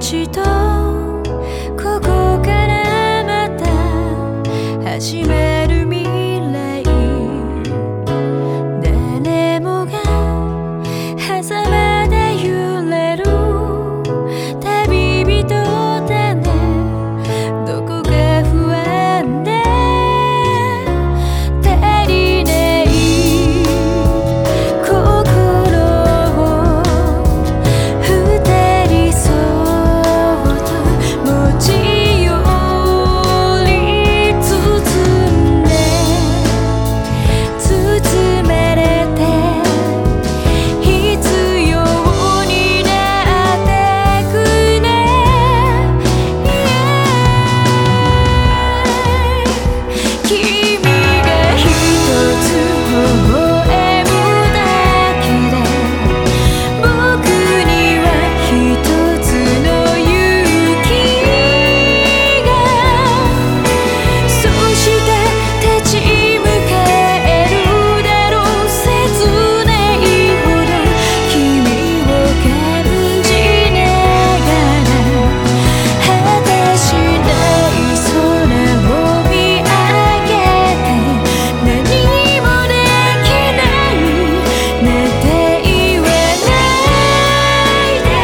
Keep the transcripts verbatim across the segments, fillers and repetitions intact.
ちとここからまた始める未来、誰もが狭間で揺れる旅人だね。どこか不安で足りない心を二人そっと持ち寄り包んで包まれて必要になってくね。君が一つ微笑むだけで僕には一つの勇気が、そして立ち向かえるだろう。切ないほど君を感じながら果てしない空を見上げて、何もできないなんて言わないで。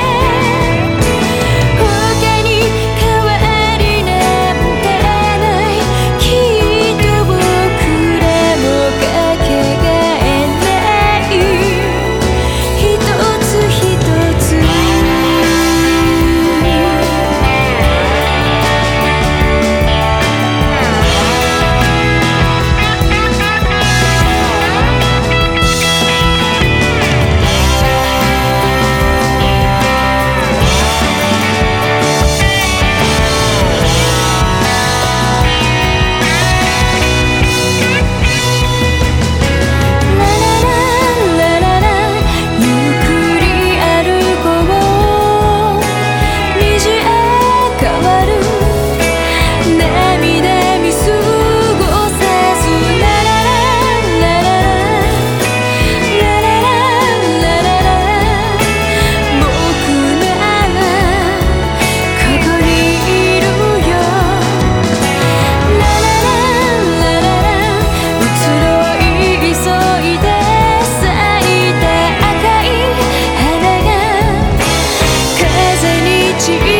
他に代わりなんてない。きっと僕らもかけがえない一つ一つ。ラララララゆっくり歩こう。虹へ変わる涙見過ごさず。ラララララララララララ僕ならここにいるよ。ララララララ移ろい急いで咲いた赤い花が風に散